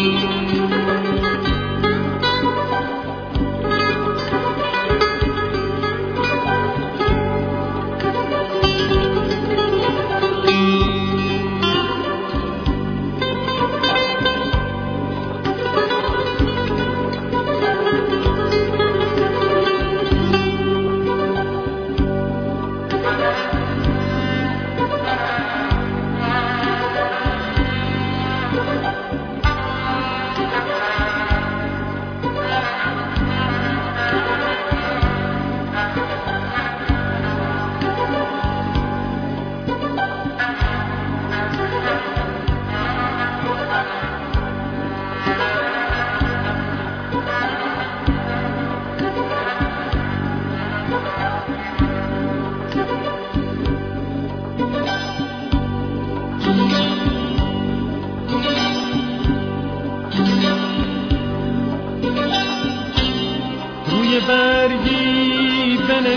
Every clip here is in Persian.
برگی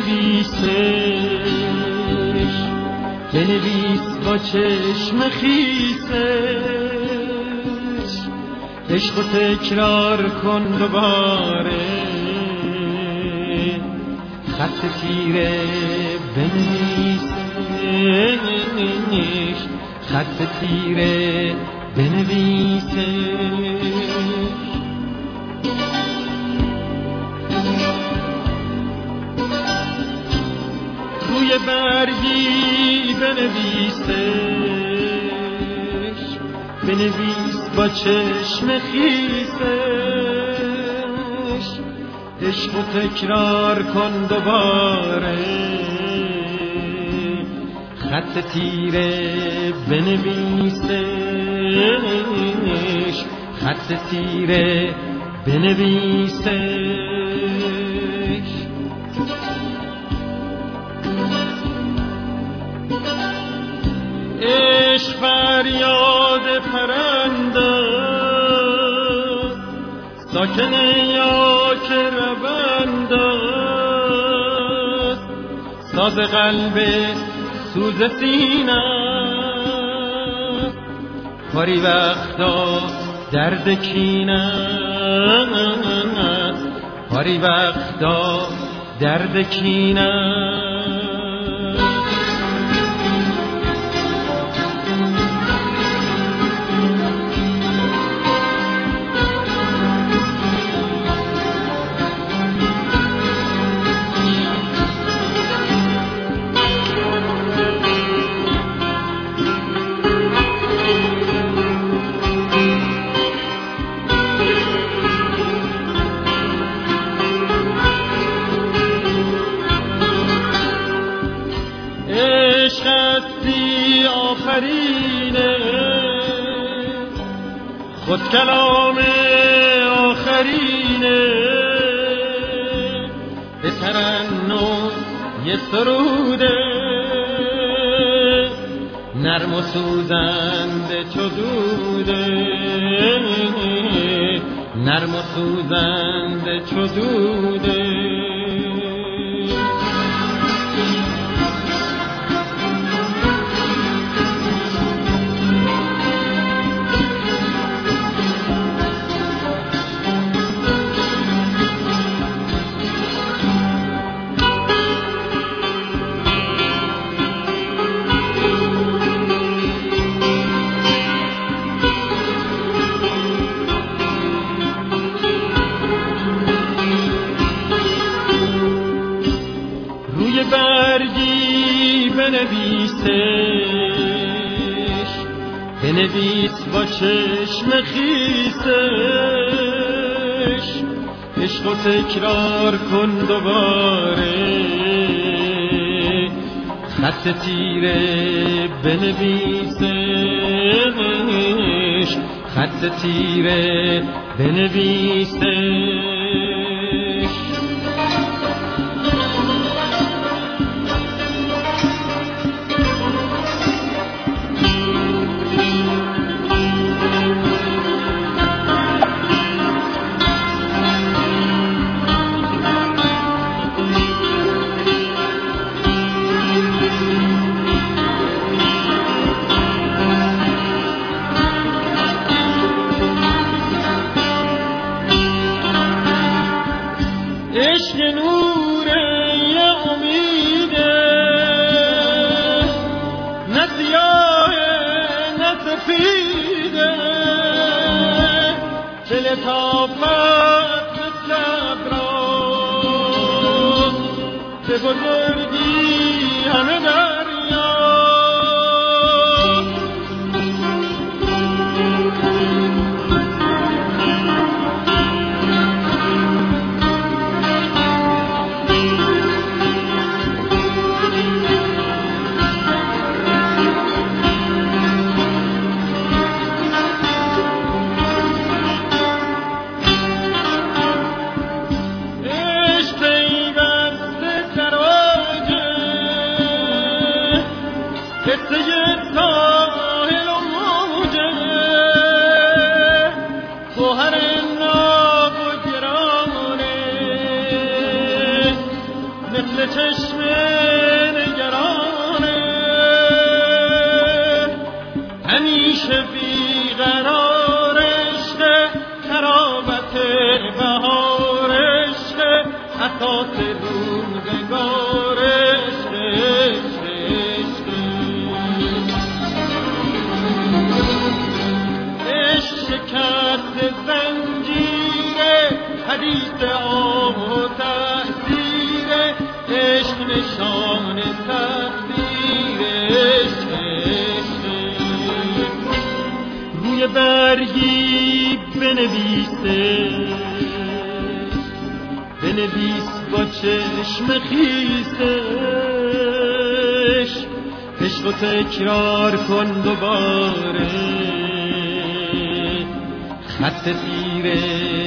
بنویس با چشم خیسش، عشق و تکرار کن دوباره، خط تیره بنویسش، خط تیره بنویسش. روی برگی بنویس با چشم خیسش، عشق و تکرار کن دوباره، خط تیره بنویسش، خط تیره بنویسش. عشق فریاد پرنده ساکن یا که رونده، ساز قلب سوز سینه، کاری وقتا درد کینه، کاری وقتا درد کینه. عشق هستی آفرینه، خود کلام آخرینه، به ترنم یه سروده، نرم و سوزنده چو دوده، نرم و سوزنده چو دوده. روی برگی بنویس با چشم خیسش، عشق و تکرار کن دوباره، خط تیره بنویسش، خط تیره بنویسش. لطافت مثل ابرار به بزرگی همه دریا چشم نگرانه همیشه بیقرار عشق تراوت بهار عشق اساس روزگار عشق شکست زنجیر حدیث آب و تأثیر عشق نشان تقدیر عشق روی برگی بنویس با چشم خیسش عشق و تکرار کن دوباره خط تیره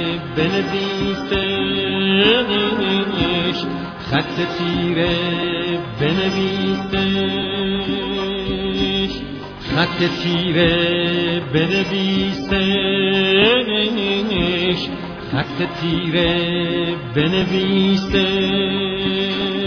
بنویسش خط تیره بنویسش خط تیره بنویسش خط تیره بنویسش